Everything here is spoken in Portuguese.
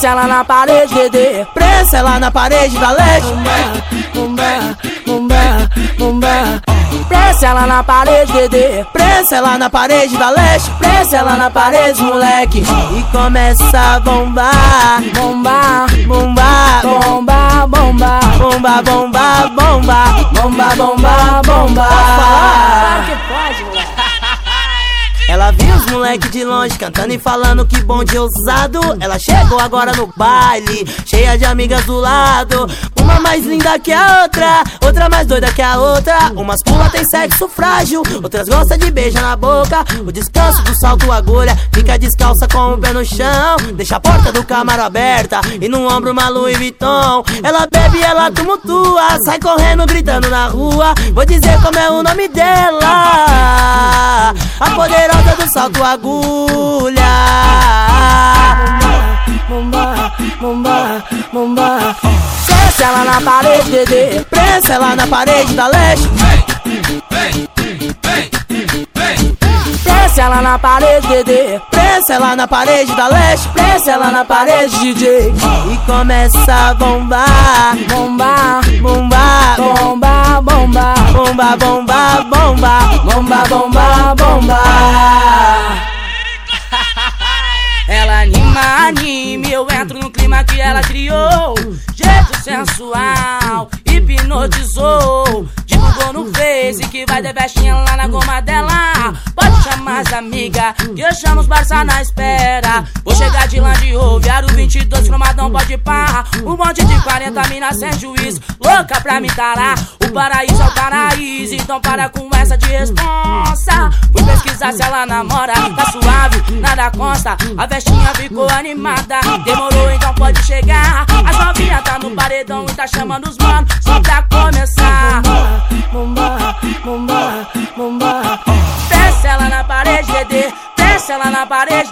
Pressa ela na parede, Dedê. Pressa ela na parede da leste. Bomba, bomba, bomba. Pressa ela na parede, Dedê. Pressa ela na parede da leste. Pressa ela na parede, moleque. E começa a bombar. Bomba, Bombar, bomba, bomba. bomba, bomba, bomba. Bomba, bomba, bomba. Claro que pode, moleque. Ela viu os moleque de longe cantando e falando que bonde ousado. Ela chegou agora no baile, cheia de amigas do lado. Uma mais linda que a outra, outra mais doida que a outra. Umas pula tem sexo frágil, outras gosta de beijar na boca. O descanso do salto agulha, fica descalça com o pé no chão. Deixa a porta do camaro aberta e no ombro uma Louis Vuitton. Ela bebe, ela tumultua, sai correndo, gritando na rua. Vou dizer como é o nome dela, a poderosa do salto agulha. Bomba, bomba, bomba. Pressa ela na parede, Dedê. Pressa ela na parede da leste. Pressa ela na parede, Dedê. Pressa ela na parede da leste. Pressa ela na parede, DJ. E começa a bombar. Bomba, Bombar, bomba, bomba. bomba, bomba, bomba. Bomba, bomba, bomba. Ela anime, eu entro no clima que ela criou. Jeito sensual, hipnotizou. Divulgou no Face que vai ter festinha lá na goma dela. Pode chamar as amigas, que eu chamo os Barça na espera. Vou chegar de Land Rover, aro 22, cromadão pode pá. Um monte de 40 minas sem juízo, louca pra me tarar. O paraíso é o paraíso, então para com essa de responsa. Fui pesquisar se ela namora, tá suave, nada consta. A festinha ficou animada, demorou então pode chegar. As novinhas tá no paredão e tá chamando os manos só pra começar. Bomba, bomba, bomba. Desce ela na parede, Dedê. Desce ela na parede,